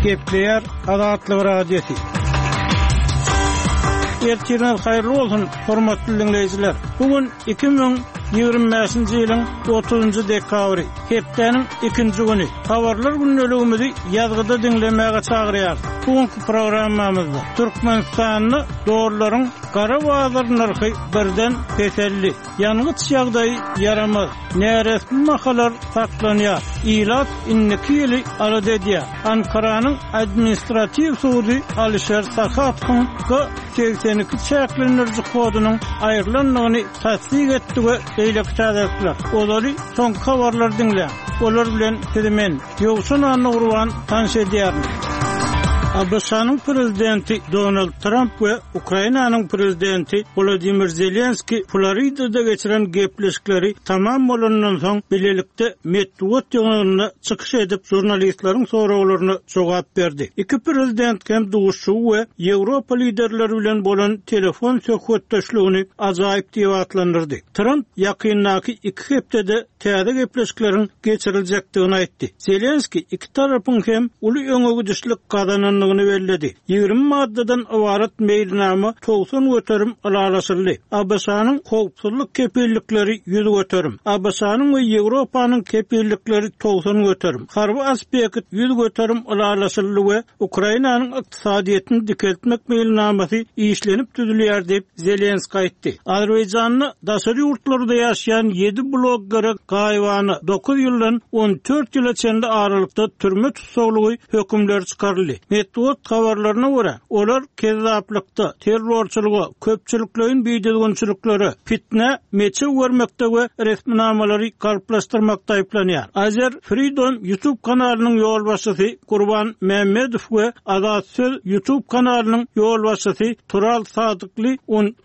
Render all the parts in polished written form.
Gepleyer Azatlyk Radiosu. Ertiriniz hayırlı olsun, hormatly dinleyijiler. Bugün 2025-nji ýylyň 30-njy dekabry, hepdeniň 2-nji güni. Habarlar günnäligimizi ýazgyda dinlemäge çagyrýar. Bugünkü programmamyzda Türkmenistanyny dogrullaryň gara bazar narhy birden peselli. Ýanyňyç ýagdaý yaramaz. Näresmi mahalar saklanýar. İlat inniki ýyly alad edýär. Ankaranyň administrativ sudy Alişer Sakatkyň 82 çäklenirji kodunyň aýrylanmagyny tasdik etdi we eýlekçädekler. Olary soňky habarlar dinle. Olar bilen sizimen ýogşun anny urwan tanş edýärmi? ABŞ'nın prezidenti Donald Trump ve Ukrayna'nın prezidenti Volodymyr Zelenski Florida'da geçiren gepleşikleri tamam bolandan soň bilelikde Medwed ýoluna çykyş edip jurnalistlaryň sorawlaryna jogap berdi. Iki prezident hem duguşy we Ýewropa liderleri bilen bolan telefon söhbetdeşligini ajaýyp diýip atlandyrdy. Trump ýakynlaky 2 hepdede täze gepleşikleriň geçiriljakdygyny aýtdy. Zelenski iki tarapyň hem uly öňegidişlik gazananyny bellädi. 20 maddadan ibaret meýilnama 90 göterim alalaşyldy. ABŞ'nın howpsuzlyk kepillikleri 100 göterim. ABŞ'nın we Ýewropanyň kepillikleri 90 göterim. Harby aspekt 100 göterim alalaşyldy we Ukraynanyň ykdysadyetini dikeltmek meýilnamasy işlenip düzülýär diýip Zelenski aýtdy. Azerbaýjanyň daşary ýurtlarynda ýaşaýan 7 blogger gaýwany 9 ýyldan 14 ýyla çende aralykda türme tutsaglygy hökümleri çykaryldy. Medwed habarlaryna görä, olar kezaplykda, terrorçylyga, köpçüliklerin beýdilgençilikleri, fitne, meçe görmekde we resminamaları garplaşdyrmakda aýplanýar. Azer Freedom YouTube kanalynyň ýol başçysy Gurban Mehmedow we Azat Söz YouTube kanalynyň ýol başçysy Tural Sadykly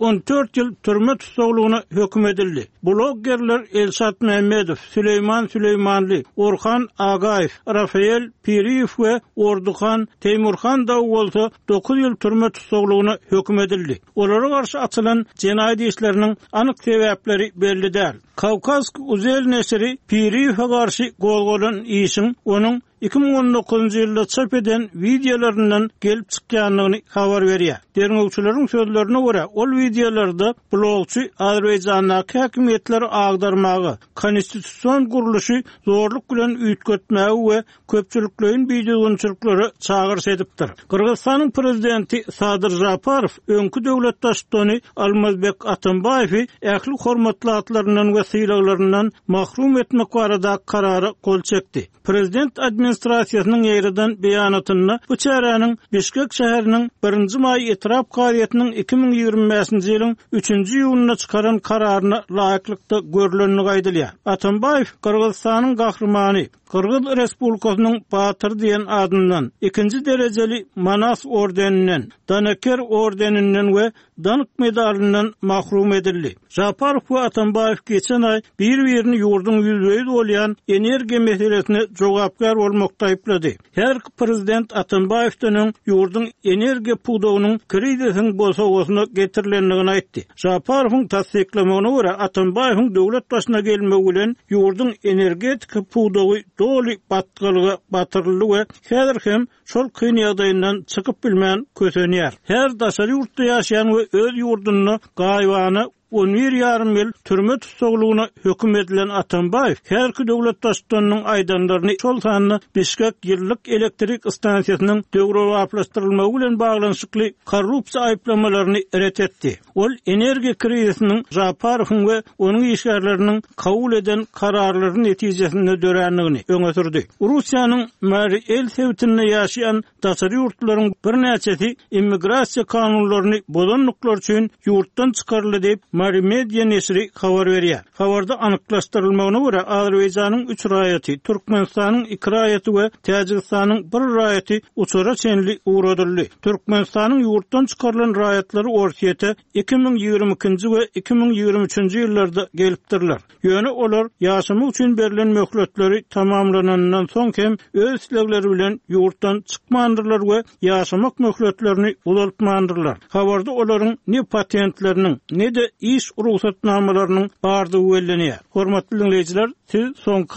14 ýyl türme tutsaglygyna höküm edildi. Bloggerler Elşat Mehmedow, Süleyman Süleymanly, Orhan Agaýew, Rafael Piriyew we Orduhan Teymurhan da bolsa 9 ýyl türme tutsaglygyna höküm edildi. Olara garşy açylan jenaýat işleriniň anyk sebäpleri belli däl. Kavkazsk Uzel nesri Piriyew'e garşy golgolan işin onuň 2019-njy ýylda çap eden videolaryndan gelip çykýanlygyny habar berýär. Derňewçileriň sözlerine görä, ol videolarda blogçy Azerbaýjanyň häkimetleri agdarmagy, konstitusiýon guruluşy zorluk bilen üýtgetmägi we köpçüliklerin beýdilgençilikleri çağırış edipdir. Kırgızstanyň prezidenti Sadyr Japarow öňkü döwlet başçysyny Almazbek Atambaýewy ähli hormatly atlaryndan we syýlaglaryndan mahrum etmek barada karary kol çekdi. Prezident administrasiýasynyň ýerden beýanatyny bu çäräniň Bişkek şäheriniň 1-nji maý etirap gaýatynyň 2025-nji ýylyň 3-nji ýylyna çykaran kararyna laýyklykda görülenini gaýdylýar. Atambaýew Kırgızstanyň gahrymany, Kırgız Respublikasynyň batyr diýen adyndan 2-nji derejeli Manas ordeninden, Daneker ordeninden we Danık medalyndan mahrum edildi. Japarow we Atambaýew geçen ay bir-birini ýurdun ýüzüňde bolýan energiýa meselesine jogapkar bolmakda aýplady. Her prezident Atambaýewden ýurdun energiýa puwdawynyň krizisiň bolsagyna getirilendigini aýtdy. Japarowyň tasdiklamagyna görä Atambaýewiň döwlet başyna gelmegi bilen ýurdun energetik puwdawy doly batyryldy we häzir hem şol kyn ýagdaýyndan çykyp bilmän kösenýär. Her daşary ýurtda ýaşaýan we öz ýurdunu gaýwany 11,5 ýyl türme tutsaglygyna höküm edilen Atambaýew herki döwlet başçysynyň aýdanlaryny şol sanyny Bişkek ýyllyk elektrik stansiýasynyň döwrewaplaşdyrylmagy bilen baglanyşykly korrupsiýa aýplamalaryny ret etdi. Ol energiýa krizisiniň Japarowyň we onuň işgärleriniň kabul eden kararlaryň netijesinde dörenligini öňe sürdi. Russiýanyň Mary El sewtinde ýaşaýan daşary ýurtlaryň bir näçesi immigrasiýa kanunlaryny bozanlyklar üçin ýurtdan çykaryldy diýip Mary Media nesri habar berýär. Habarda anyklaşdyrylmagyna görä Azerbaýjanyň 3 raýaty, Türkmenistanyň 2 raýaty we Täjikistanyň 1 raýaty uçura çenli uğradyldy. Türkmenistanyň ýurtdan çykarylan raýatlary ortaýa 2022-nji we 2023-nji ýyllarda gelipdirler. Ýöne olar ýaşamak üçin berilen möhletleri tamamlanandan soň hem öz islegleri bilen ýurtdan çykmandyrlar we ýaşamak möhletlerini uzalypmandyrlar. Habarda olaryň ne patentleriniň ne de iş ruhsatnamalarynyň bardygy bellenýär. Hormatly dinleyijiler, siz soň